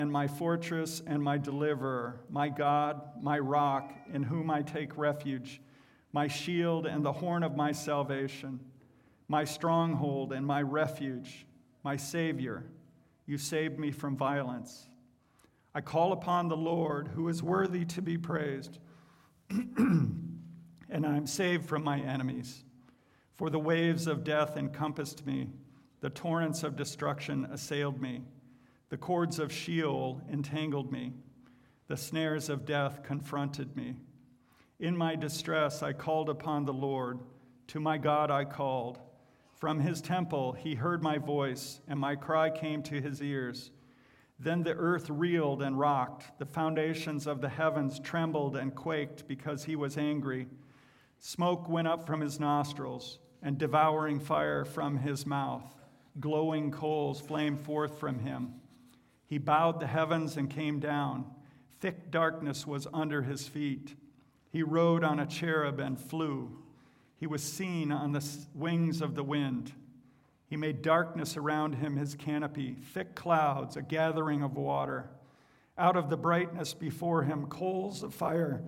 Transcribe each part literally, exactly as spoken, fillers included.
and my fortress and my deliverer, my God, my rock, in whom I take refuge, my shield and the horn of my salvation, my stronghold and my refuge, my Savior. You saved me from violence. I call upon the Lord, who is worthy to be praised, and I am saved from my enemies. For the waves of death encompassed me, the torrents of destruction assailed me. The cords of Sheol entangled me. The snares of death confronted me. In my distress, I called upon the Lord. To my God I called. From his temple, he heard my voice, and my cry came to his ears. Then the earth reeled and rocked. The foundations of the heavens trembled and quaked because he was angry. Smoke went up from his nostrils, and devouring fire from his mouth. Glowing coals flamed forth from him. He bowed the heavens and came down. Thick darkness was under his feet. He rode on a cherub and flew. He was seen on the wings of the wind. He made darkness around him his canopy, thick clouds, a gathering of water. Out of the brightness before him, coals of fire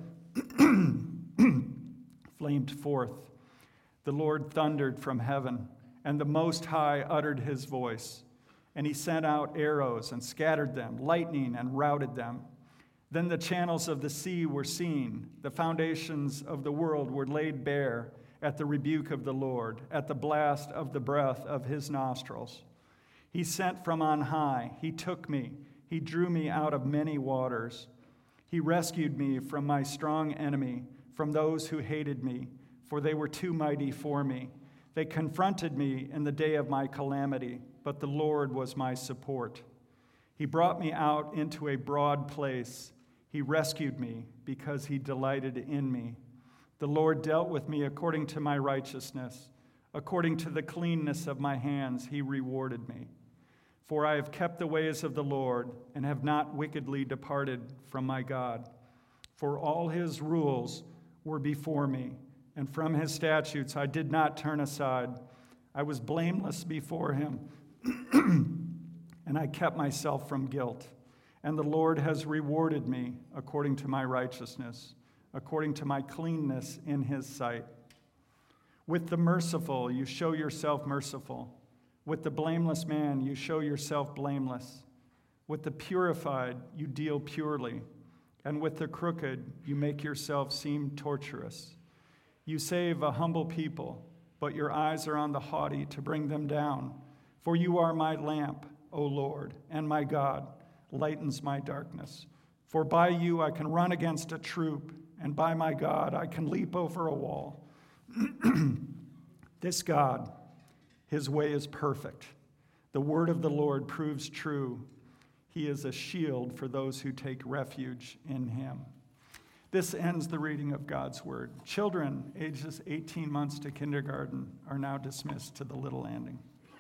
flamed forth. The Lord thundered from heaven, and the Most High uttered his voice. And he sent out arrows and scattered them, lightning and routed them. Then the channels of the sea were seen. The foundations of the world were laid bare at the rebuke of the Lord, at the blast of the breath of his nostrils. He sent from on high. He took me. He drew me out of many waters. He rescued me from my strong enemy, from those who hated me, for they were too mighty for me. They confronted me in the day of my calamity, but the Lord was my support. He brought me out into a broad place. He rescued me because he delighted in me. The Lord dealt with me according to my righteousness. According to the cleanness of my hands, he rewarded me. For I have kept the ways of the Lord and have not wickedly departed from my God. For all his rules were before me, and from his statutes I did not turn aside. I was blameless before him, and I kept myself from guilt. And the Lord has rewarded me according to my righteousness, according to my cleanness in his sight. With the merciful, you show yourself merciful. With the blameless man, you show yourself blameless. With the purified, you deal purely. And with the crooked, you make yourself seem tortuous. You save a humble people, but your eyes are on the haughty to bring them down. For you are my lamp, O Lord, and my God lightens my darkness. For by you I can run against a troop, and by my God I can leap over a wall. This God, his way is perfect. The word of the Lord proves true. He is a shield for those who take refuge in him. This ends the reading of God's word. Children ages eighteen months to kindergarten are now dismissed to the Little Landing.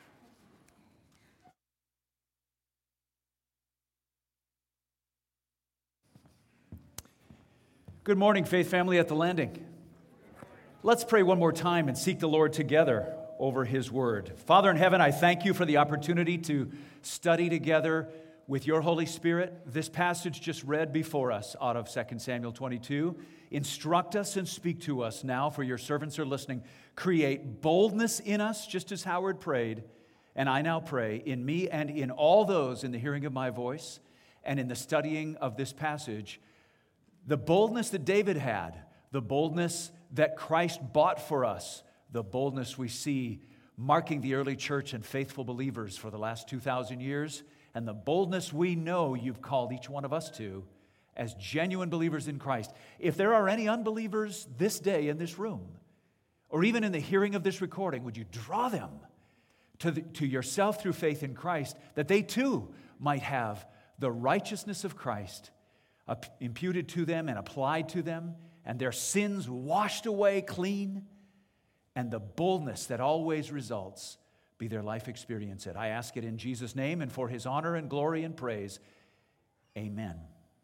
Good morning, Faith Family at the Landing. Let's pray one more time and seek the Lord together over his word. Father in heaven, I thank you for the opportunity to study together with your Holy Spirit this passage just read before us out of Second Samuel twenty-two. Instruct us and speak to us now, for your servants are listening. Create boldness in us, just as Howard prayed, and I now pray in me and in all those in the hearing of my voice and in the studying of this passage. The boldness that David had, the boldness that Christ bought for us, the boldness we see marking the early church and faithful believers for the last two thousand years, and the boldness we know you've called each one of us to as genuine believers in Christ. If there are any unbelievers this day in this room, or even in the hearing of this recording, would you draw them to, the, to yourself through faith in Christ, that they too might have the righteousness of Christ imputed to them and applied to them, and their sins washed away clean, and the boldness that always results be their life experience. It. I ask it in Jesus' name and for his honor and glory and praise. Amen.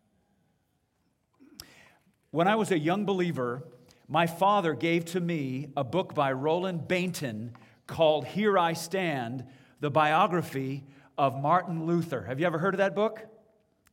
When I was a young believer, my father gave to me a book by Roland Bainton called Here I Stand, the biography of Martin Luther. Have you ever heard of that book?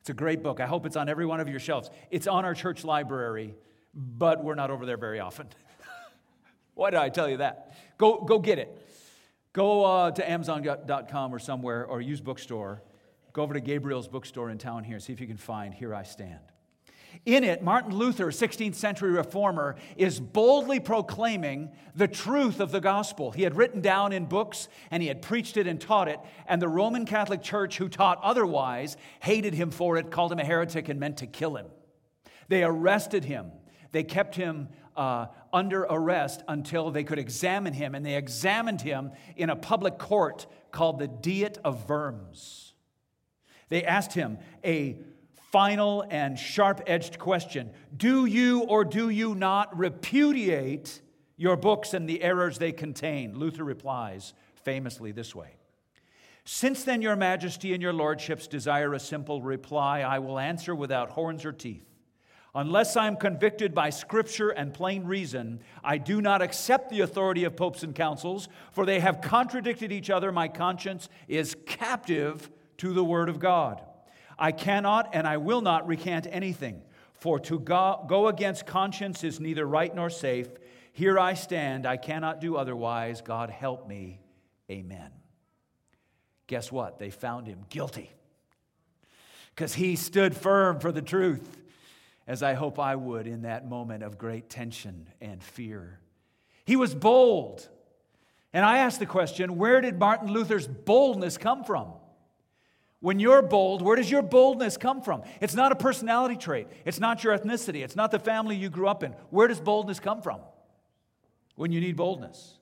It's a great book. I hope it's on every one of your shelves. It's on our church library, but we're not over there very often. Why did I tell you that? Go, go get it. Go uh, to Amazon dot com or somewhere, or use bookstore. Go over to Gabriel's bookstore in town here. See if you can find Here I Stand. In it, Martin Luther, sixteenth century reformer, is boldly proclaiming the truth of the gospel. He had written down in books, and he had preached it and taught it, and the Roman Catholic Church, who taught otherwise, hated him for it, called him a heretic, and meant to kill him. They arrested him. They kept him uh, under arrest until they could examine him, and they examined him in a public court called the Diet of Worms. They asked him a final and sharp-edged question: do you or do you not repudiate your books and the errors they contain? Luther replies famously this way: since then your majesty and your lordships desire a simple reply, I will answer without horns or teeth. Unless I am convicted by Scripture and plain reason, I do not accept the authority of popes and councils, for they have contradicted each other. My conscience is captive to the word of God. I cannot and I will not recant anything, for to go, go against conscience is neither right nor safe. Here I stand, I cannot do otherwise. God help me. Amen. Guess what? They found him guilty because he stood firm for the truth, as I hope I would in that moment of great tension and fear. He was bold. And I ask the question, where did Martin Luther's boldness come from? When you're bold, where does your boldness come from? It's not a personality trait. It's not your ethnicity. It's not the family you grew up in. Where does boldness come from when you need boldness?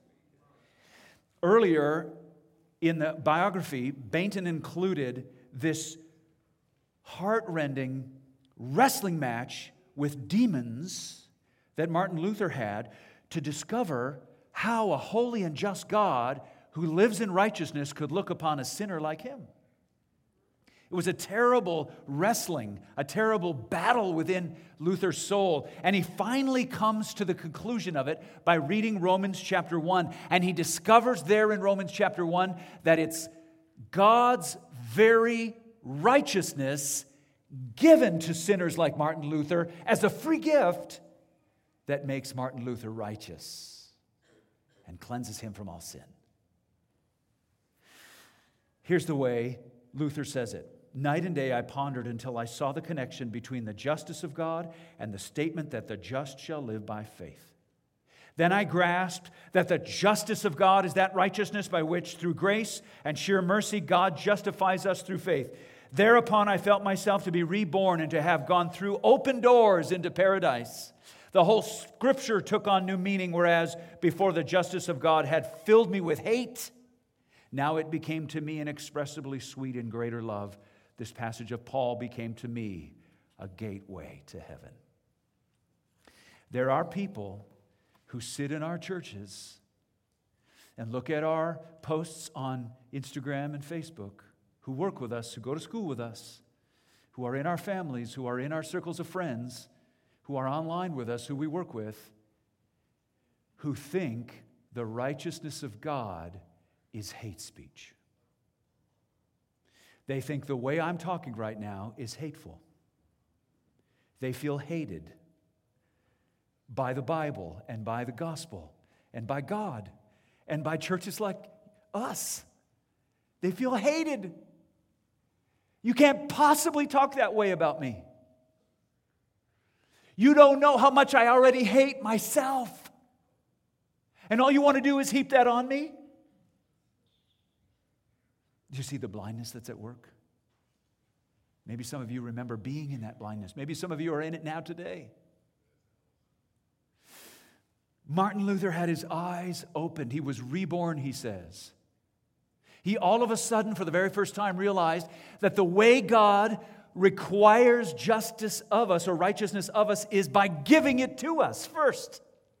Earlier in the biography, Bainton included this heart-rending wrestling match with demons that Martin Luther had to discover how a holy and just God who lives in righteousness could look upon a sinner like him. It was a terrible wrestling, a terrible battle within Luther's soul. And he finally comes to the conclusion of it by reading Romans chapter one. And he discovers there in Romans chapter one that it's God's very righteousness given to sinners like Martin Luther as a free gift that makes Martin Luther righteous and cleanses him from all sin. Here's the way Luther says it. Night and day I pondered until I saw the connection between the justice of God and the statement that the just shall live by faith. Then I grasped that the justice of God is that righteousness by which, through grace and sheer mercy, God justifies us through faith. Thereupon I felt myself to be reborn and to have gone through open doors into paradise. The whole Scripture took on new meaning, whereas before the justice of God had filled me with hate, now it became to me inexpressibly sweet and greater love. This passage of Paul became to me a gateway to heaven. There are people who sit in our churches and look at our posts on Instagram and Facebook, who work with us, who go to school with us, who are in our families, who are in our circles of friends, who are online with us, who we work with, who think the righteousness of God is hate speech. They think the way I'm talking right now is hateful. They feel hated by the Bible and by the gospel and by God and by churches like us. They feel hated. You can't possibly talk that way about me. You don't know how much I already hate myself. And all you want to do is heap that on me? Do you see the blindness that's at work? Maybe some of you remember being in that blindness. Maybe some of you are in it now today. Martin Luther had his eyes opened. He was reborn, he says. He all of a sudden, for the very first time, realized that the way God requires justice of us or righteousness of us is by giving it to us first.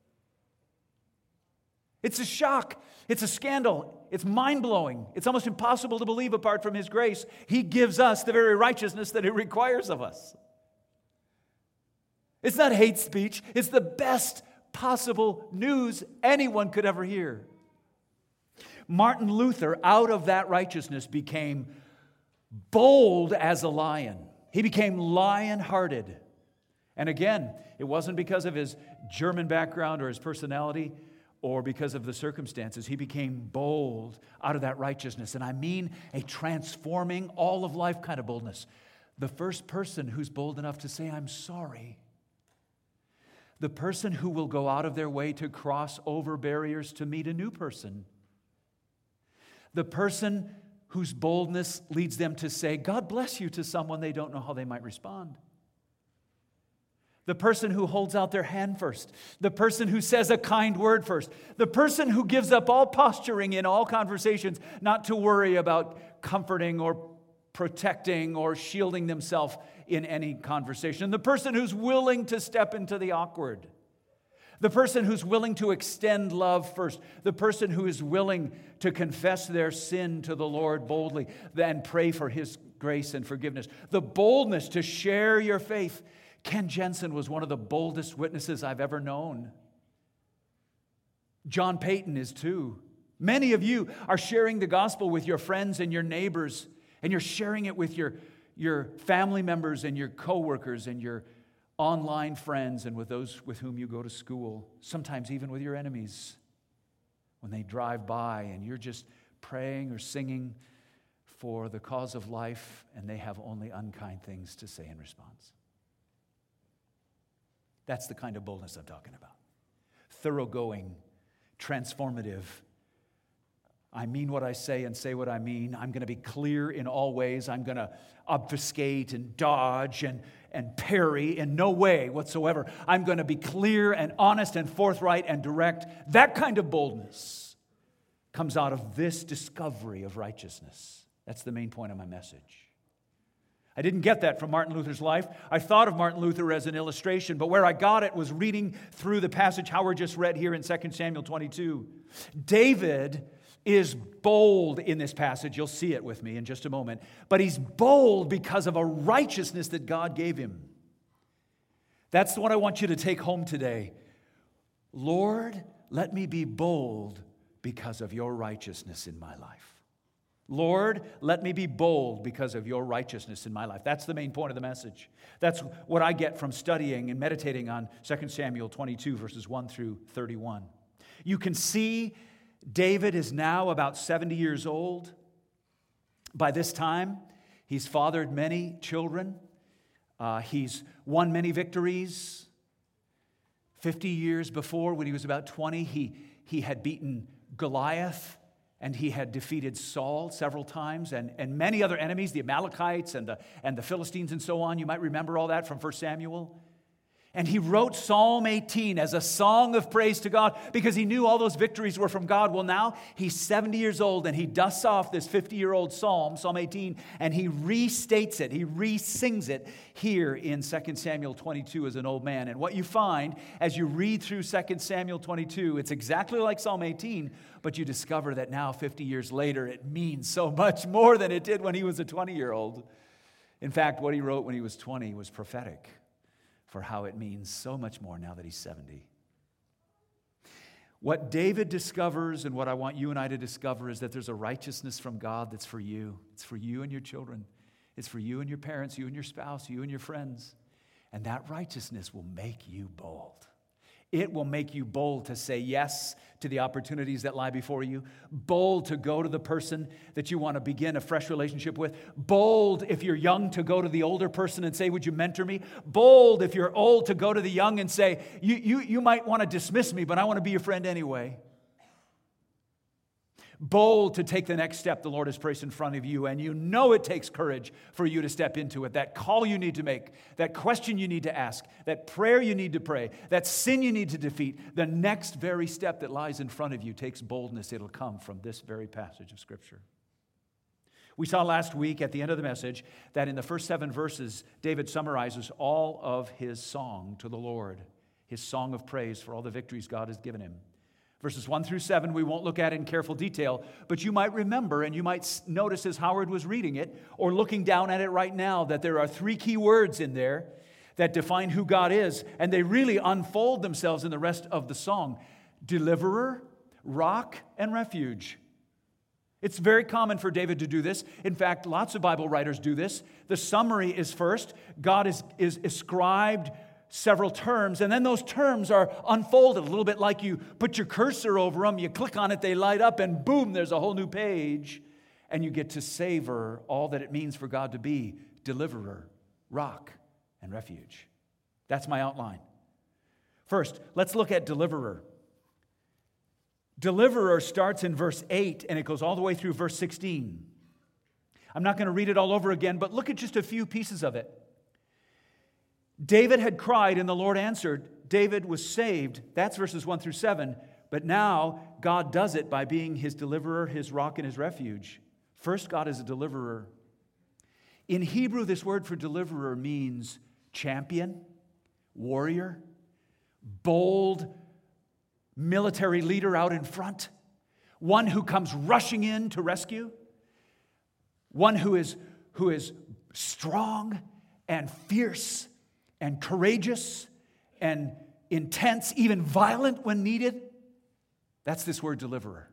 It's a shock. It's a scandal. It's mind-blowing. It's almost impossible to believe apart from His grace. He gives us the very righteousness that He requires of us. It's not hate speech. It's the best possible news anyone could ever hear. Martin Luther, out of that righteousness, became bold as a lion. He became lion-hearted. And again, it wasn't because of his German background or his personality or because of the circumstances. He became bold out of that righteousness. And I mean a transforming, all-of-life kind of boldness. The first person who's bold enough to say, I'm sorry. The person who will go out of their way to cross over barriers to meet a new person. The person whose boldness leads them to say, God bless you, to someone they don't know how they might respond. The person who holds out their hand first. The person who says a kind word first. The person who gives up all posturing in all conversations, not to worry about comforting or protecting or shielding themselves in any conversation. The person who's willing to step into the awkward. The person who's willing to extend love first. The person who is willing to confess their sin to the Lord boldly, then pray for His grace and forgiveness. The boldness to share your faith. Ken Jensen was one of the boldest witnesses I've ever known. John Payton is too. Many of you are sharing the gospel with your friends and your neighbors, and you're sharing it with your, your family members and your coworkers and your online friends and with those with whom you go to school, sometimes even with your enemies. When they drive by and you're just praying or singing for the cause of life and they have only unkind things to say in response. That's the kind of boldness I'm talking about. Thoroughgoing, transformative. I mean what I say and say what I mean. I'm going to be clear in all ways. I'm going to obfuscate and dodge and, and parry in no way whatsoever. I'm going to be clear and honest and forthright and direct. That kind of boldness comes out of this discovery of righteousness. That's the main point of my message. I didn't get that from Martin Luther's life. I thought of Martin Luther as an illustration, but where I got it was reading through the passage Howard just read here in Second Samuel twenty-two. David is bold in this passage. You'll see it with me in just a moment. But he's bold because of a righteousness that God gave him. That's what I want you to take home today. Lord, let me be bold because of your righteousness in my life. Lord, let me be bold because of your righteousness in my life. That's the main point of the message. That's what I get from studying and meditating on Second Samuel twenty-two, verses one through thirty-one. You can see David is now about seventy years old. By this time, he's fathered many children. Uh, he's won many victories. Fifty years before, when he was about twenty, he, he had beaten Goliath. And he had defeated Saul several times and, and many other enemies, the Amalekites and the, and the Philistines and so on. You might remember all that from First Samuel. And he wrote Psalm eighteen as a song of praise to God because he knew all those victories were from God. Well, now he's seventy years old and he dusts off this fifty-year-old psalm, Psalm eighteen, and he restates it. He re-sings it here in Second Samuel twenty-two as an old man. And what you find as you read through Second Samuel twenty-two, it's exactly like Psalm eighteen, but you discover that now, fifty years later, it means so much more than it did when he was a twenty-year-old. In fact, what he wrote when he was twenty was prophetic for how it means so much more now that he's seventy. What David discovers and what I want you and I to discover is that there's a righteousness from God that's for you. It's for you and your children. It's for you and your parents, you and your spouse, you and your friends. And that righteousness will make you bold. It will make you bold to say yes to the opportunities that lie before you. Bold to go to the person that you want to begin a fresh relationship with. Bold if you're young to go to the older person and say, would you mentor me? Bold if you're old to go to the young and say, you, you, you might want to dismiss me, but I want to be your friend anyway. Bold to take the next step the Lord has placed in front of you, and you know it takes courage for you to step into it. That call you need to make, that question you need to ask, that prayer you need to pray, that sin you need to defeat, the next very step that lies in front of you takes boldness. It'll come from this very passage of Scripture. We saw last week at the end of the message that in the first seven verses, David summarizes all of his song to the Lord, his song of praise for all the victories God has given him. Verses one through seven, we won't look at in careful detail, but you might remember and you might notice as Howard was reading it or looking down at it right now that there are three key words in there that define who God is, and they really unfold themselves in the rest of the song. Deliverer, rock, and refuge. It's very common for David to do this. In fact, lots of Bible writers do this. The summary is first. God is, is ascribed several terms, and then those terms are unfolded, a little bit like you put your cursor over them, you click on it, they light up, and boom, there's a whole new page, and you get to savor all that it means for God to be deliverer, rock, and refuge. That's my outline. First, let's look at deliverer. Deliverer starts in verse eight, and it goes all the way through verse sixteen. I'm not going to read it all over again, but look at just a few pieces of it. David had cried, and the Lord answered. David was saved. That's verses one through seven. But now, God does it by being his deliverer, his rock, and his refuge. First, God is a deliverer. In Hebrew, this word for deliverer means champion, warrior, bold military leader out in front, one who comes rushing in to rescue, one who is, who is strong and fierce and courageous and intense, even violent when needed. That's this word deliverer.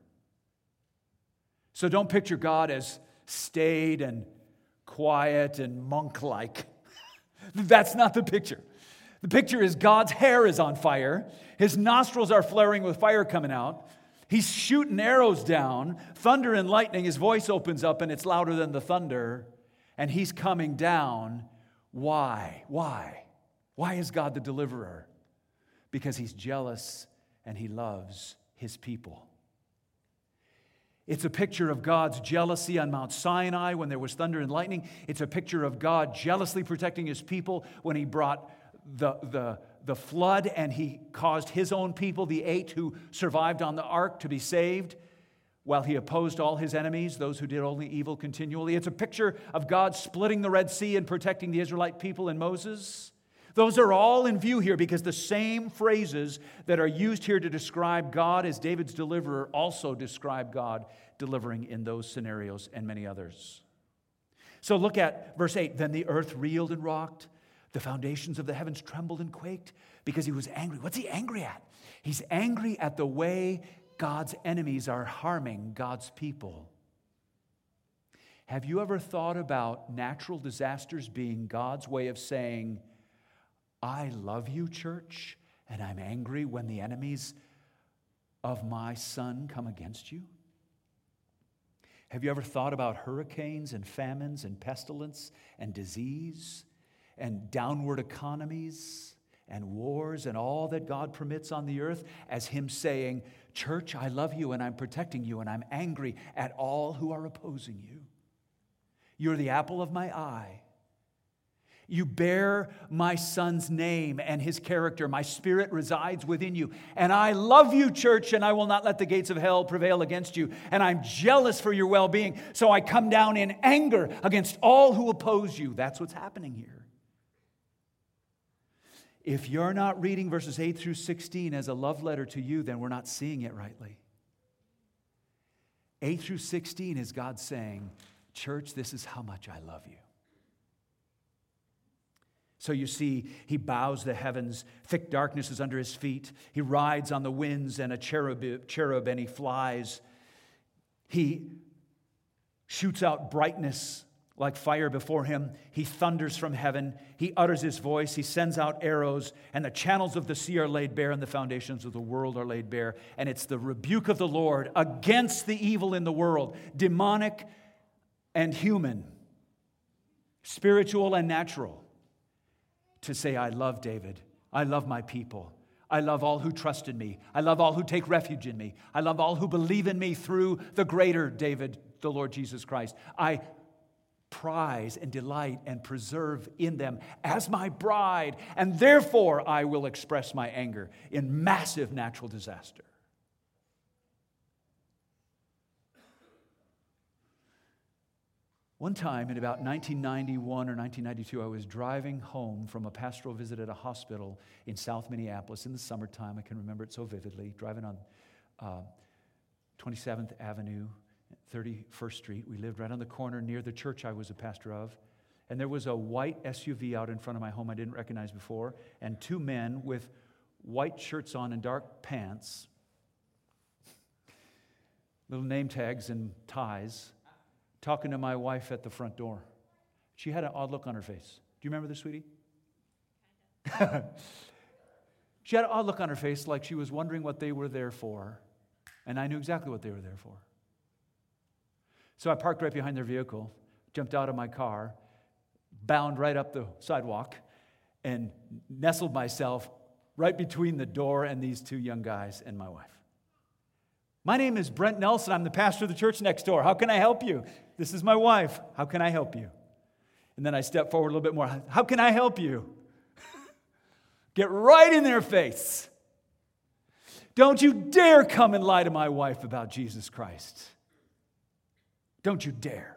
So don't picture God as staid and quiet and monk-like. That's not the picture. The picture is God's hair is on fire. His nostrils are flaring with fire coming out. He's shooting arrows down. Thunder and lightning. His voice opens up and it's louder than the thunder. And he's coming down. Why? Why? Why is God the deliverer? Because he's jealous and he loves his people. It's a picture of God's jealousy on Mount Sinai when there was thunder and lightning. It's a picture of God jealously protecting his people when he brought the, the, the flood and he caused his own people, the eight who survived on the ark, to be saved while he opposed all his enemies, those who did only evil continually. It's a picture of God splitting the Red Sea and protecting the Israelite people and Moses. Those are all in view here because the same phrases that are used here to describe God as David's deliverer also describe God delivering in those scenarios and many others. So look at verse eight. Then the earth reeled and rocked. The foundations of the heavens trembled and quaked because he was angry. What's he angry at? He's angry at the way God's enemies are harming God's people. Have you ever thought about natural disasters being God's way of saying, I love you, church, and I'm angry when the enemies of my son come against you? Have you ever thought about hurricanes and famines and pestilence and disease and downward economies and wars and all that God permits on the earth as him saying, church, I love you and I'm protecting you and I'm angry at all who are opposing you. You're the apple of my eye. You bear my son's name and his character. My spirit resides within you. And I love you, church, and I will not let the gates of hell prevail against you. And I'm jealous for your well-being. So I come down in anger against all who oppose you. That's what's happening here. If you're not reading verses eight through sixteen as a love letter to you, then we're not seeing it rightly. eight through sixteen is God saying, church, this is how much I love you. So you see, he bows the heavens. Thick darkness is under his feet. He rides on the winds and a cherub, cherub and he flies. He shoots out brightness like fire before him. He thunders from heaven. He utters his voice. He sends out arrows. And the channels of the sea are laid bare and the foundations of the world are laid bare. And it's the rebuke of the Lord against the evil in the world, demonic and human, spiritual and natural, to say, I love David. I love my people. I love all who trust in me. I love all who take refuge in me. I love all who believe in me through the greater David, the Lord Jesus Christ. I prize and delight and preserve in them as my bride, and therefore I will express my anger in massive natural disaster. One time in about nineteen ninety-one or nineteen ninety-two, I was driving home from a pastoral visit at a hospital in South Minneapolis in the summertime. I can remember it so vividly. Driving on uh, twenty-seventh Avenue, thirty-first Street. We lived right on the corner near the church I was a pastor of. And there was a white S U V out in front of my home I didn't recognize before, and two men with white shirts on and dark pants little name tags and ties, talking to my wife at the front door. She had an odd look on her face. Do you remember this, sweetie? She had an odd look on her face, like she was wondering what they were there for. And I knew exactly what they were there for. So I parked right behind their vehicle, jumped out of my car, bound right up the sidewalk, and nestled myself right between the door and these two young guys and my wife. My name is Brent Nelson. I'm the pastor of the church next door. How can I help you? This is my wife. How can I help you? And then I step forward a little bit more. How can I help you? Get right in their face. Don't you dare come and lie to my wife about Jesus Christ. Don't you dare.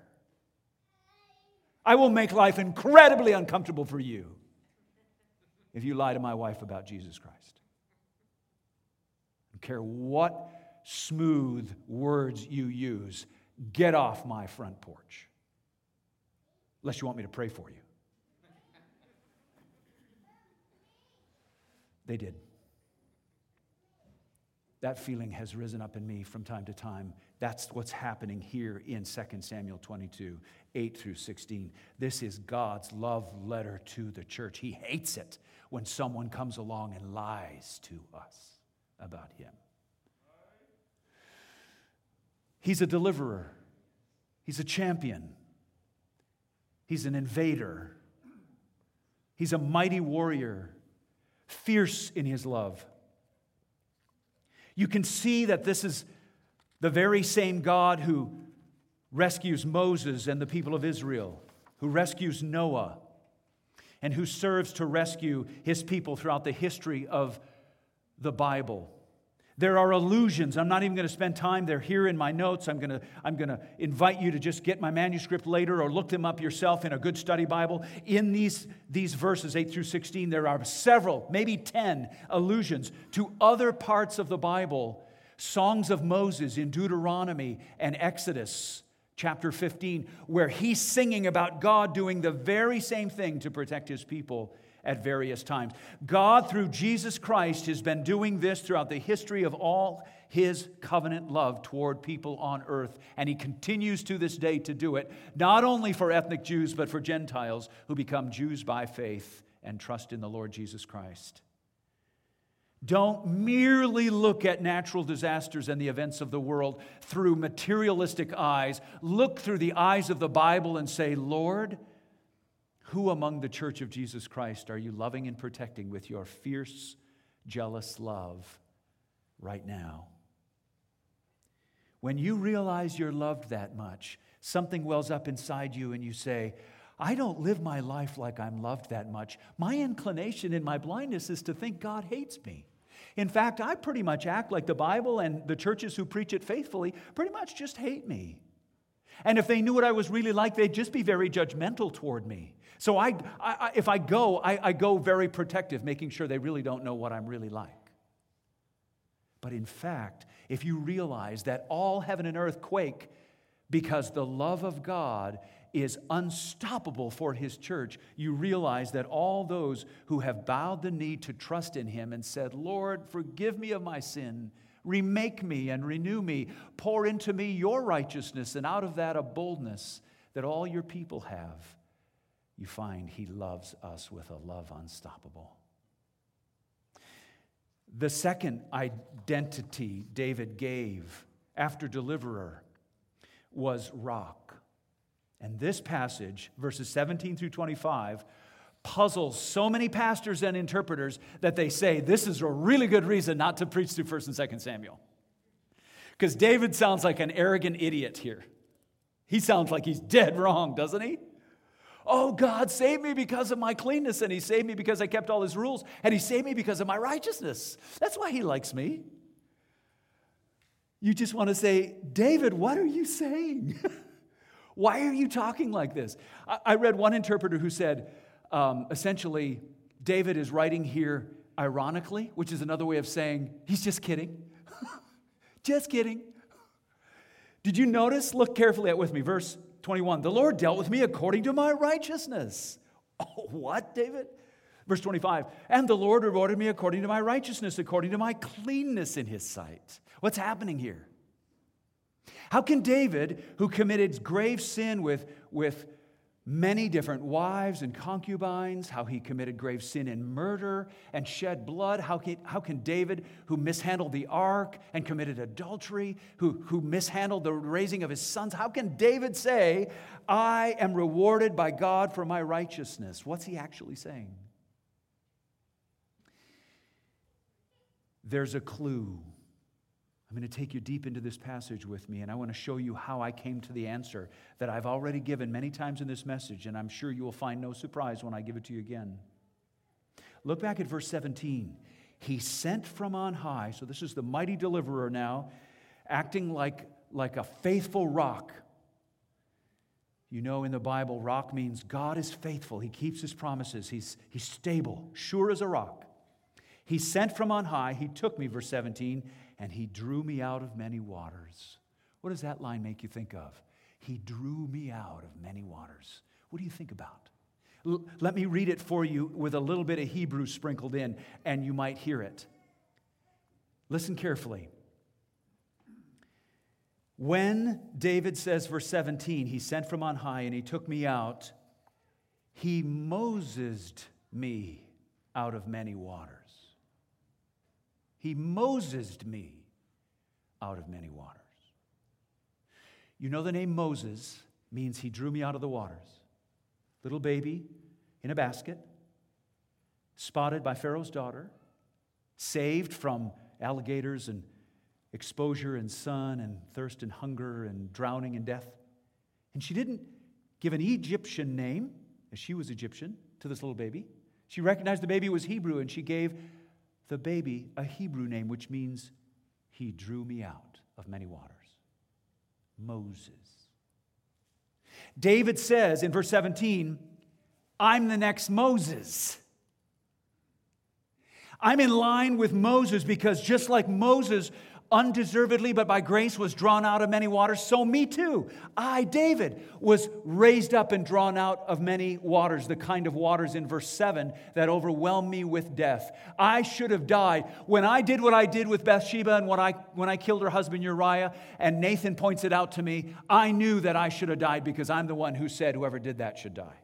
I will make life incredibly uncomfortable for you if you lie to my wife about Jesus Christ. I don't care what smooth words you use. Get off my front porch. Unless you want me to pray for you. They did. That feeling has risen up in me from time to time. That's what's happening here in Second Samuel twenty-two, eight through sixteen. This is God's love letter to the church. He hates it when someone comes along and lies to us about him. He's a deliverer. He's a champion. He's an invader. He's a mighty warrior, fierce in his love. You can see that this is the very same God who rescues Moses and the people of Israel, who rescues Noah, and who serves to rescue his people throughout the history of the Bible. There are allusions. I'm not even going to spend time. They're here in my notes. I'm going to, I'm going to invite you to just get my manuscript later or look them up yourself in a good study Bible. In these, these verses, eight through sixteen, there are several, maybe ten allusions to other parts of the Bible. Songs of Moses in Deuteronomy and Exodus chapter fifteen, where he's singing about God doing the very same thing to protect his people at various times. God, through Jesus Christ, has been doing this throughout the history of all his covenant love toward people on earth. And he continues to this day to do it, not only for ethnic Jews, but for Gentiles who become Jews by faith and trust in the Lord Jesus Christ. Don't merely look at natural disasters and the events of the world through materialistic eyes. Look through the eyes of the Bible and say, Lord, who among the church of Jesus Christ are you loving and protecting with your fierce, jealous love right now? When you realize you're loved that much, something wells up inside you and you say, I don't live my life like I'm loved that much. My inclination in my blindness is to think God hates me. In fact, I pretty much act like the Bible and the churches who preach it faithfully pretty much just hate me. And if they knew what I was really like, they'd just be very judgmental toward me. So I, I, if I go, I, I go very protective, making sure they really don't know what I'm really like. But in fact, if you realize that all heaven and earth quake because the love of God is unstoppable for his church, you realize that all those who have bowed the knee to trust in him and said, Lord, forgive me of my sin, remake me and renew me, pour into me your righteousness, and out of that a boldness that all your people have, you find he loves us with a love unstoppable. The second identity David gave after deliverer was rock. And this passage, verses seventeen through twenty-five, puzzles so many pastors and interpreters that they say this is a really good reason not to preach through First and Second Samuel. Because David sounds like an arrogant idiot here. He sounds like he's dead wrong, doesn't he? Oh, God saved me because of my cleanness, and he saved me because I kept all his rules, and he saved me because of my righteousness. That's why he likes me. You just want to say, David, what are you saying? Why are you talking like this? I, I read one interpreter who said, um, essentially, David is writing here ironically, which is another way of saying, he's just kidding. Just kidding. Did you notice? Look carefully at with me, verse twenty-one. The Lord dealt with me according to my righteousness. Oh, what, David? Verse twenty-five. And the Lord rewarded me according to my righteousness, according to my cleanness in his sight. What's happening here? How can David, who committed grave sin with, with many different wives and concubines, how he committed grave sin in murder and shed blood, how can, how can David, who mishandled the ark and committed adultery, who, who mishandled the raising of his sons, how can David say, I am rewarded by God for my righteousness? What's he actually saying? There's a clue. I'm going to take you deep into this passage with me, and I want to show you how I came to the answer that I've already given many times in this message, and I'm sure you will find no surprise when I give it to you again. Look back at verse seventeen. He sent from on high, so this is the mighty deliverer now, acting like, like a faithful rock. You know, in the Bible, rock means God is faithful. He keeps his promises. He's, he's stable, sure as a rock. He sent from on high. He took me, verse seventeen, and he drew me out of many waters. What does that line make you think of? He drew me out of many waters. What do you think about? L- let me read it for you with a little bit of Hebrew sprinkled in, and you might hear it. Listen carefully. When David says, verse seventeen, he sent from on high and he took me out, he Mosesed me out of many waters. He Mosesed me out of many waters. You know the name Moses means he drew me out of the waters. Little baby in a basket, spotted by Pharaoh's daughter, saved from alligators and exposure and sun and thirst and hunger and drowning and death. And she didn't give an Egyptian name, as she was Egyptian, to this little baby. She recognized the baby was Hebrew, and she gave the baby a Hebrew name, which means he drew me out of many waters. Moses. David says in verse seventeen, I'm the next Moses. I'm in line with Moses because just like Moses undeservedly but by grace was drawn out of many waters, so me too. I, David, was raised up and drawn out of many waters, the kind of waters in verse seven that overwhelm me with death. I should have died. When I did what I did with Bathsheba and when I, when I killed her husband Uriah, and Nathan points it out to me, I knew that I should have died because I'm the one who said whoever did that should die.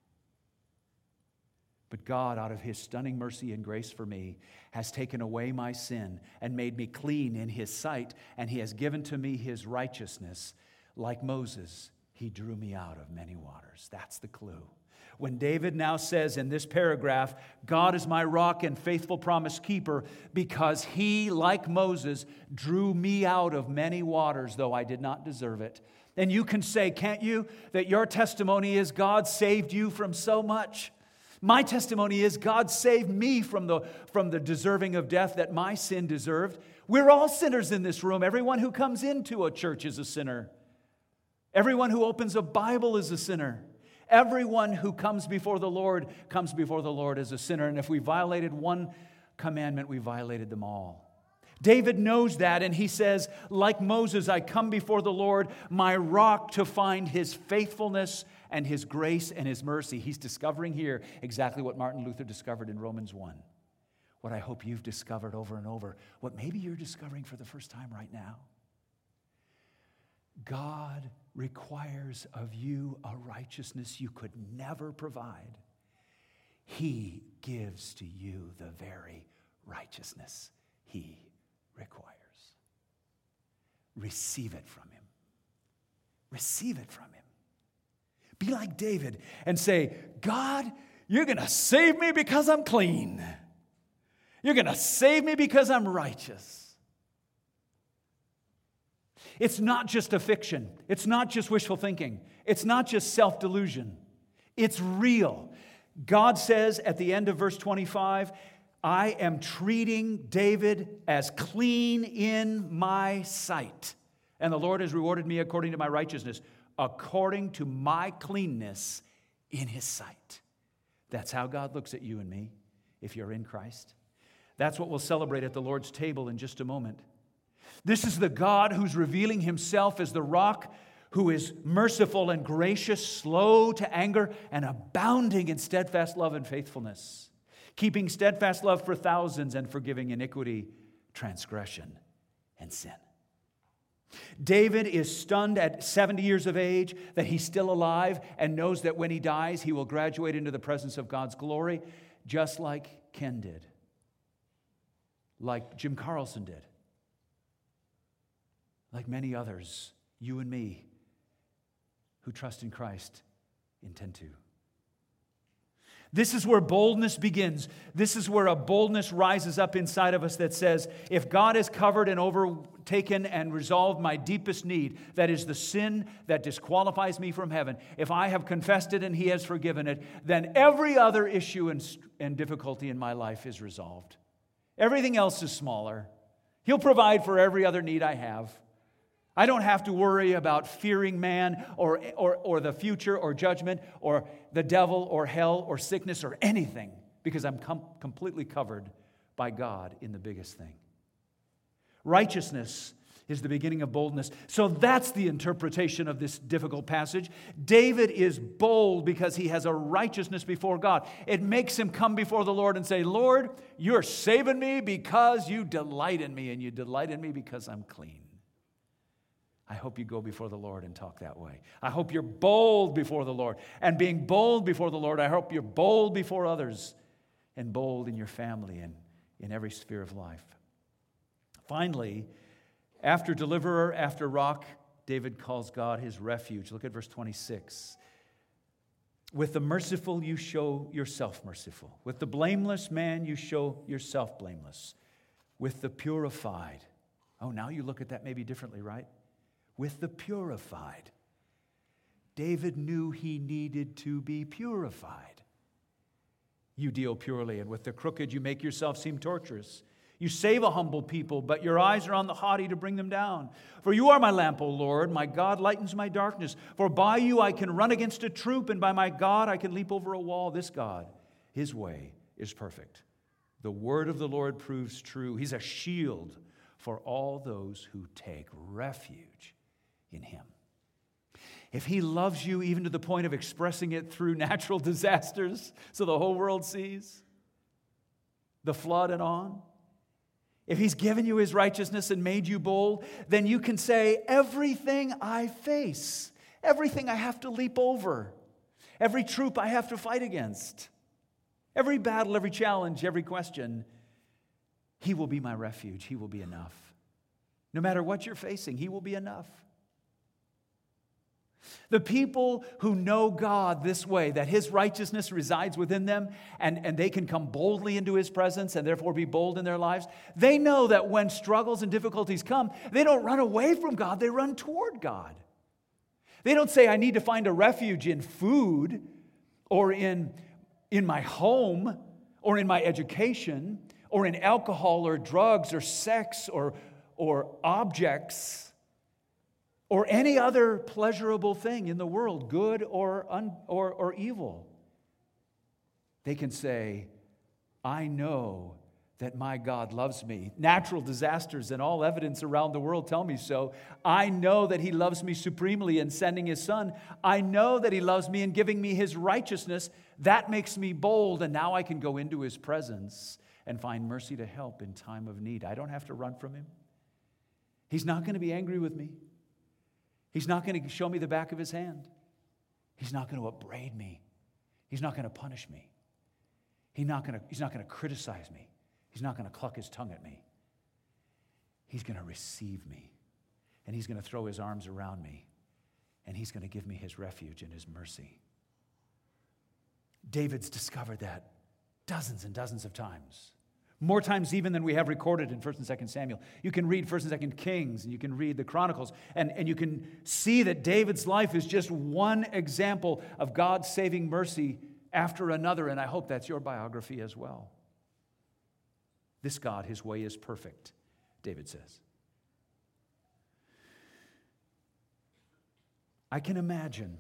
But God, out of his stunning mercy and grace for me, has taken away my sin and made me clean in his sight, and he has given to me his righteousness. Like Moses, he drew me out of many waters. That's the clue. When David now says in this paragraph, God is my rock and faithful promise keeper, because he, like Moses, drew me out of many waters, though I did not deserve it. And you can say, can't you, that your testimony is God saved you from so much? My testimony is God saved me from the, from the deserving of death that my sin deserved. We're all sinners in this room. Everyone who comes into a church is a sinner. Everyone who opens a Bible is a sinner. Everyone who comes before the Lord comes before the Lord as a sinner. And if we violated one commandment, we violated them all. David knows that, and he says, like Moses, I come before the Lord, my rock, to find his faithfulness and his grace and his mercy. He's discovering here exactly what Martin Luther discovered in Romans one. What I hope you've discovered over and over. What maybe you're discovering for the first time right now. God requires of you a righteousness you could never provide. He gives to you the very righteousness he requires. Receive it from him. Receive it from him. Be like David and say, God, you're going to save me because I'm clean. You're going to save me because I'm righteous. It's not just a fiction. It's not just wishful thinking. It's not just self-delusion. It's real. God says at the end of verse twenty-five, I am treating David as clean in my sight. And the Lord has rewarded me according to my righteousness, according to my cleanness in his sight. That's how God looks at you and me if you're in Christ. That's what we'll celebrate at the Lord's table in just a moment. This is the God who's revealing himself as the rock, who is merciful and gracious, slow to anger, and abounding in steadfast love and faithfulness, keeping steadfast love for thousands and forgiving iniquity, transgression, and sin. David is stunned at seventy years of age that he's still alive and knows that when he dies, he will graduate into the presence of God's glory, just like Ken did, like Jim Carlson did, like many others, you and me, who trust in Christ, intend to. This is where boldness begins. This is where a boldness rises up inside of us that says, if God has covered and overtaken and resolved my deepest need, that is the sin that disqualifies me from heaven, if I have confessed it and He has forgiven it, then every other issue and, and difficulty in my life is resolved. Everything else is smaller. He'll provide for every other need I have. I don't have to worry about fearing man or, or, or the future or judgment or the devil or hell or sickness or anything, because I'm com- completely covered by God in the biggest thing. Righteousness is the beginning of boldness. So that's the interpretation of this difficult passage. David is bold because he has a righteousness before God. It makes him come before the Lord and say, Lord, you're saving me because you delight in me, and you delight in me because I'm clean. I hope you go before the Lord and talk that way. I hope you're bold before the Lord. And being bold before the Lord, I hope you're bold before others and bold in your family and in every sphere of life. Finally, after deliverer, after rock, David calls God his refuge. Look at verse twenty-six. With the merciful, you show yourself merciful. With the blameless man, you show yourself blameless. With the purified. Oh, now you look at that maybe differently, right? With the purified. David knew he needed to be purified. You deal purely, and with the crooked you make yourself seem torturous. You save a humble people, but your eyes are on the haughty to bring them down. For you are my lamp, O Lord. My God lightens my darkness. For by you I can run against a troop, and by my God I can leap over a wall. This God, His way is perfect. The word of the Lord proves true. He's a shield for all those who take refuge in Him. If He loves you even to the point of expressing it through natural disasters so the whole world sees, the flood and on, if He's given you His righteousness and made you bold, then you can say, everything I face, everything I have to leap over, every troop I have to fight against, every battle, every challenge, every question, He will be my refuge. He will be enough. No matter what you're facing, He will be enough. The people who know God this way, that His righteousness resides within them and, and they can come boldly into His presence and therefore be bold in their lives, they know that when struggles and difficulties come, they don't run away from God, they run toward God. They don't say, I need to find a refuge in food or in, in my home or in my education or in alcohol or drugs or sex or, or objects, or any other pleasurable thing in the world, good or, un, or, or evil. They can say, I know that my God loves me. Natural disasters and all evidence around the world tell me so. I know that He loves me supremely in sending His Son. I know that He loves me in giving me His righteousness. That makes me bold, and now I can go into His presence and find mercy to help in time of need. I don't have to run from Him. He's not going to be angry with me. He's not going to show me the back of His hand. He's not going to upbraid me. He's not going to punish me. He's not going to, he's not going to criticize me. He's not going to cluck His tongue at me. He's going to receive me. And He's going to throw His arms around me. And He's going to give me His refuge and His mercy. David's discovered that dozens and dozens of times. More times even than we have recorded in First and Second Samuel. You can read First and Second Kings, and you can read the Chronicles, and, and you can see that David's life is just one example of God's saving mercy after another, and I hope that's your biography as well. This God, His way is perfect, David says. I can imagine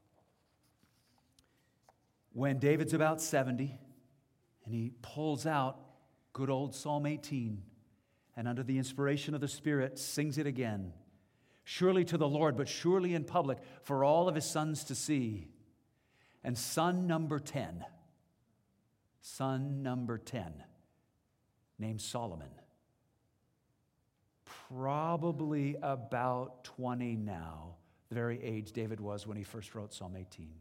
when David's about seventy, and he pulls out good old Psalm eighteen, and under the inspiration of the Spirit, sings it again. Surely to the Lord, but surely in public, for all of His sons to see. And son number ten, son number ten, named Solomon, probably about twenty now, the very age David was when he first wrote Psalm eighteen.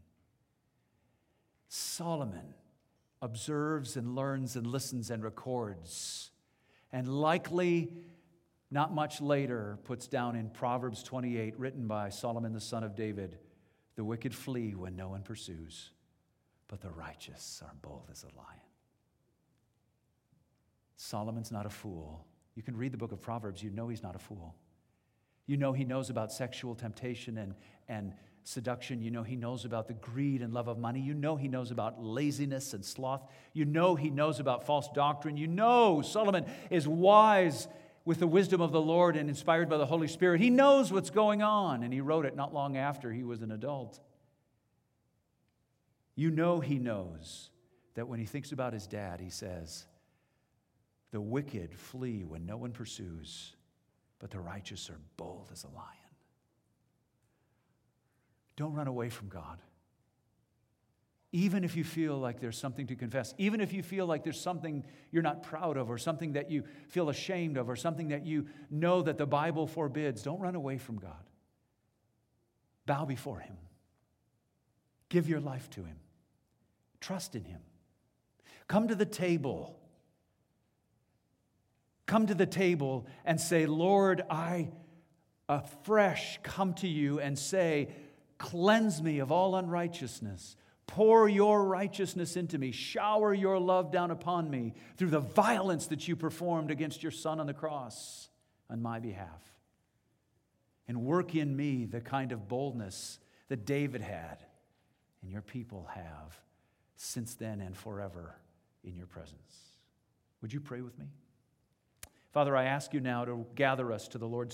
Solomon observes and learns and listens and records, and likely not much later puts down in Proverbs twenty-eight, written by Solomon the son of David, the wicked flee when no one pursues, but the righteous are bold as a lion. Solomon's not a fool. You can read the book of Proverbs, you know he's not a fool. You know he knows about sexual temptation and, and seduction. You know he knows about the greed and love of money. You know he knows about laziness and sloth. You know he knows about false doctrine. You know Solomon is wise with the wisdom of the Lord and inspired by the Holy Spirit. He knows what's going on, and he wrote it not long after he was an adult. You know he knows that when he thinks about his dad, he says, the wicked flee when no one pursues, but the righteous are bold as a lion. Don't run away from God. Even if you feel like there's something to confess, even if you feel like there's something you're not proud of or something that you feel ashamed of or something that you know that the Bible forbids, don't run away from God. Bow before Him. Give your life to Him. Trust in Him. Come to the table. Come to the table and say, Lord, I afresh come to you and say, cleanse me of all unrighteousness. Pour your righteousness into me. Shower your love down upon me through the violence that you performed against your Son on the cross on my behalf. And work in me the kind of boldness that David had and your people have since then and forever in your presence. Would you pray with me? Father, I ask you now to gather us to the Lord's